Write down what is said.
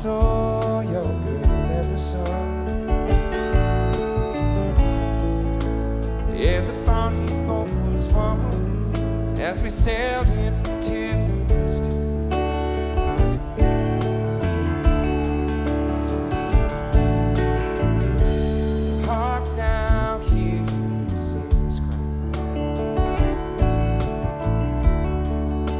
so you're good than the sun. Yeah, the bonnie boat was warm as we sailed in